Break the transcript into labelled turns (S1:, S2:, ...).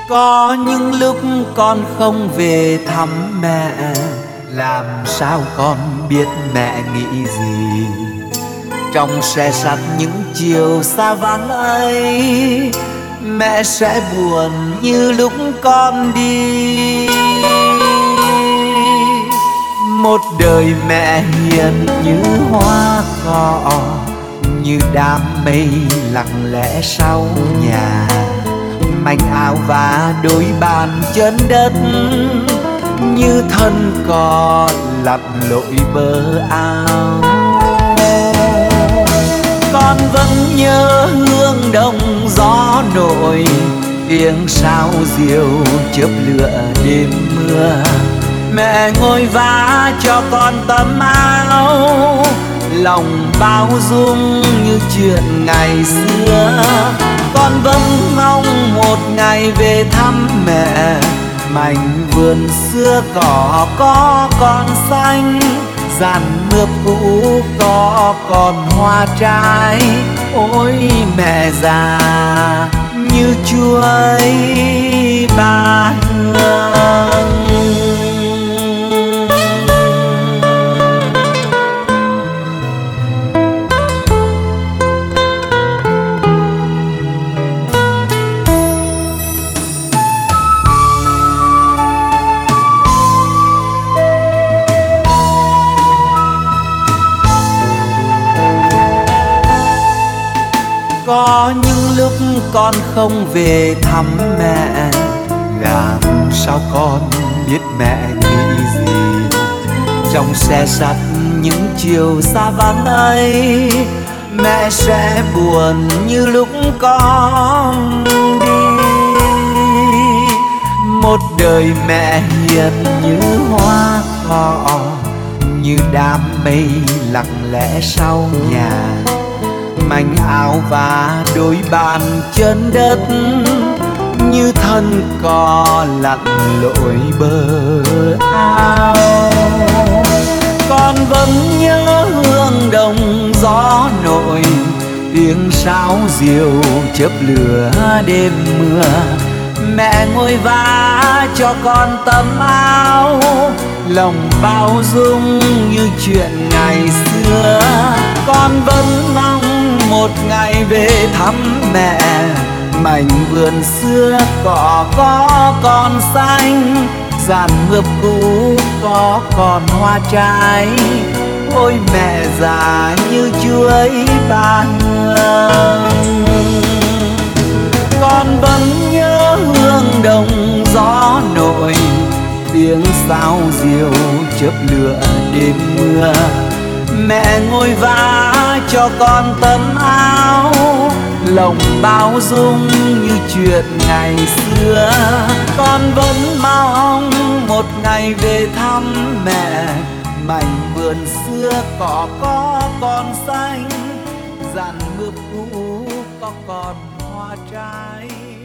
S1: Có những lúc con không về thăm mẹ, làm sao con biết mẹ nghĩ gì. Trong xe sắt những chiều xa vắng ấy, mẹ sẽ buồn như lúc con đi. Một đời mẹ hiền như hoa cỏ, như đám mây lặng lẽ sau nhà. Manh áo và đôi bàn chân đất, như thân cò lặn lội bờ ao. Con vẫn nhớ hương đồng gió nổi, tiếng sao diều chớp lửa đêm mưa. Mẹ ngồi vá cho con tấm áo, lòng bao dung như chuyện ngày xưa. Con vẫn mong một ngày về thăm mẹ, mảnh vườn xưa cỏ có còn xanh, giàn mướp cũ có còn hoa trái. Ôi mẹ già như chuối ba hương. Có những lúc con không về thăm mẹ, làm sao con biết mẹ nghĩ gì. Trong xe sắt những chiều xa vắng ấy, mẹ sẽ buồn như lúc con đi. Một đời mẹ hiền như hoa cỏ, như đám mây lặng lẽ sau nhà. Manh áo và đôi bàn chân đất, như thân cò lặn lội bờ ao. Con vẫn nhớ hương đồng gió nổi, tiếng sáo diều chớp lửa đêm mưa. Mẹ ngồi vá cho con tấm áo, lòng bao dung như chuyện ngày xưa. Con vẫn mong một ngày về thăm mẹ, mảnh vườn xưa cỏ có còn xanh, giàn mướp cũ có còn hoa trái. Ôi mẹ già như chuối ba hương. Con vẫn nhớ hương đồng gió nổi, tiếng sao diều chớp lửa đêm mưa. Mẹ ngồi vá cho con tấm áo, lòng bao dung như chuyện ngày xưa. Con vẫn mong một ngày về thăm mẹ, mảnh vườn xưa cỏ có còn xanh, giàn mướp cũ có còn hoa trái.